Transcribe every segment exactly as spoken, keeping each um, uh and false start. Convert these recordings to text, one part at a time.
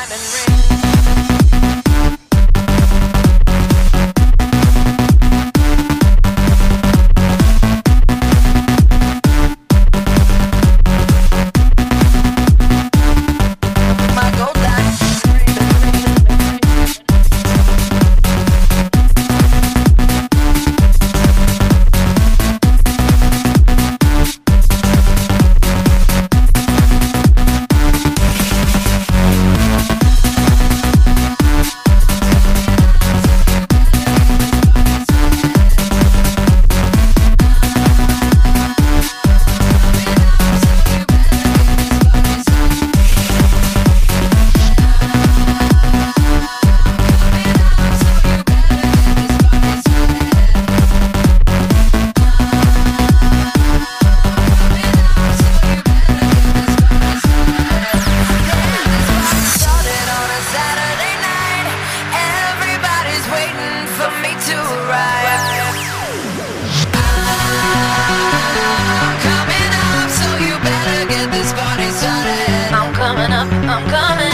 diamond ring. I'm coming up, I'm coming.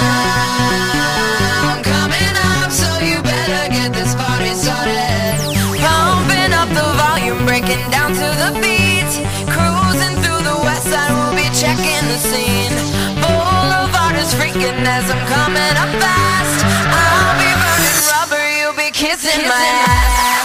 I'm coming up, so you better get this party started. Pumping up the volume, breaking down to the beat. Cruising through the west side, we'll be checking the scene. Boulevard is freaking as I'm coming up fast. I'll be burning rubber, you'll be kissing my ass.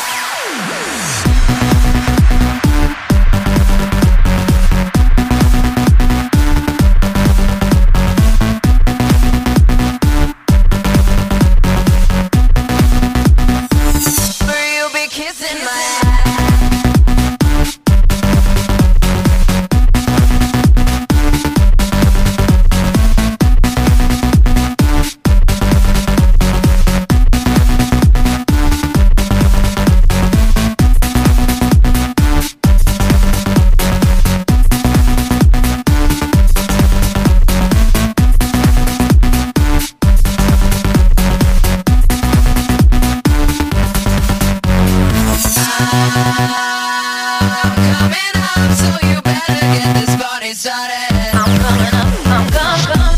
I'm coming up, I'm coming.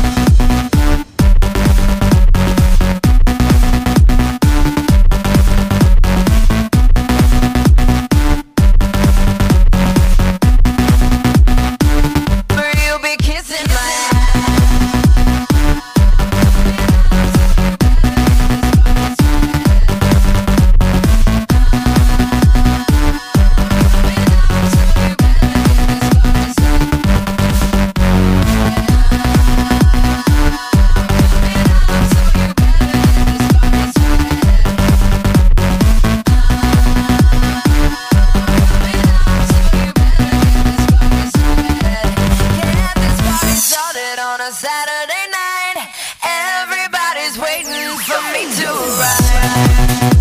You'll be kissing my Saturday night, everybody's waiting for me to arrive.